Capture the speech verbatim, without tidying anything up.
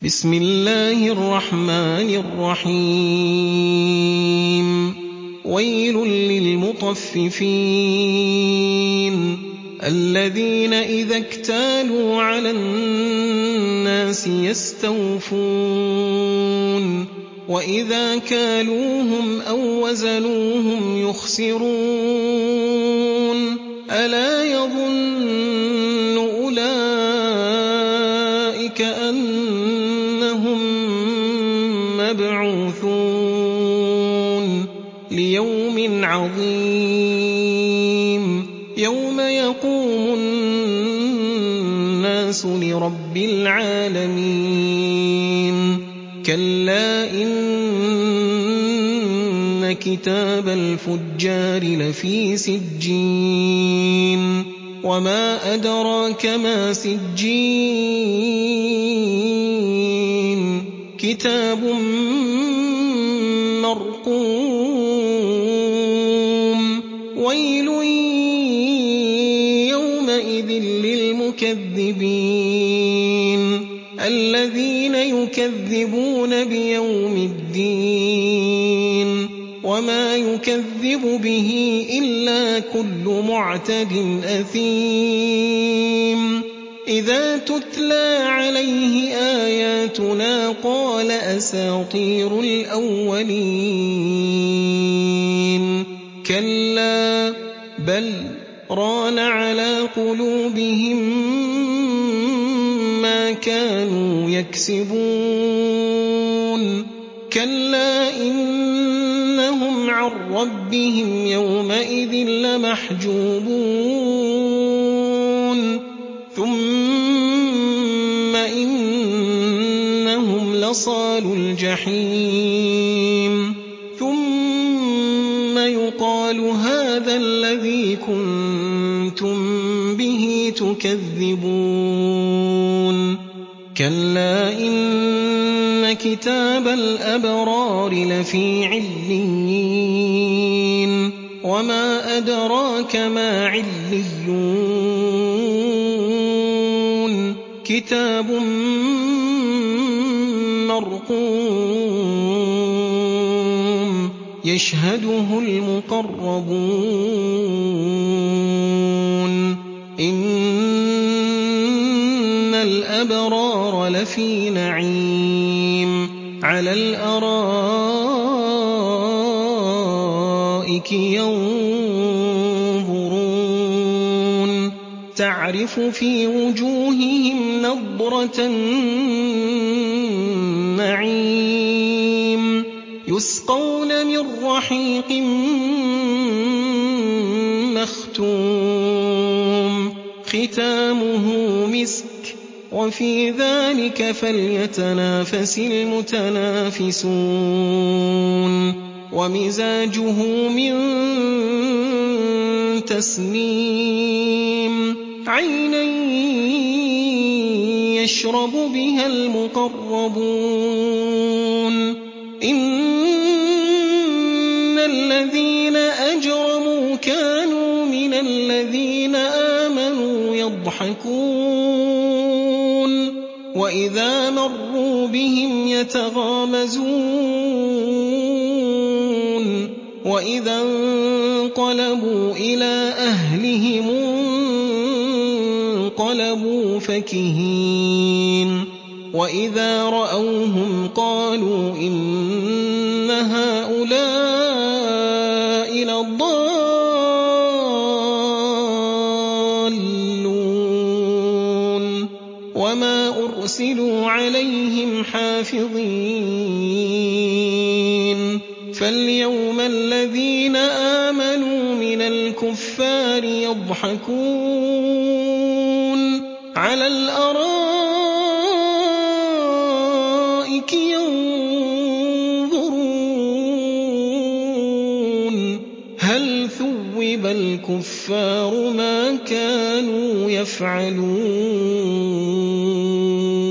بسم الله الرحمن الرحيم ويل للمطففين الذين إذا اكتالوا على الناس يستوفون وإذا كالوهم أو وزنوهم يخسرون ألا يظن أولئك أنهم مبعوثون ليوم عظيم يوم يقوم الناس لرب العالمين كلا إن كتاب الفجار لفي سجين وما أدراك ما سجين كتاب مرقوم ويل يومئذ للمكذبين الذين يكذبون بيوم الدين وما يكذب به إلا كل معتد أثيم إذا تتلى عليه آياتنا قال أساطير الأولين كلا بل ران على قلوبهم ما كانوا يكسبون كلا إنهم عن ربهم يومئذ لمحجوبون ثم إنهم لصالوا الجحيم ثم يقال هذا الذي كنتم به تكذبون كلا إن كتاب الأبرار لفي عليين وما أدراك ما عليون كتاب مرقوم يشهده المقربون إن الأبرار لفي نعيم على الأرائك ينظرون تعرف في وجوههم نضرة النعيم يسقون من رحيق مختوم ختامه مسك وفي ذلك فليتنافس المتنافسون ومزاجه من تسنيم عينا يشرب بها المقربون إن الذين أجرموا كانوا من الذين آمنوا يضحكون وإذا مروا بهم يتغامزون وإذا انقلبوا إلى أهلهم انقلبوا فكهين وإذا رأوهم قالوا إن هؤلاء لضالون وما أرسلوا عليهم حافظين فاليوم الذين آمنوا من الكفار يضحكون على الأرائك ينظرون هل ثوب الكفار ما كانوا يفعلون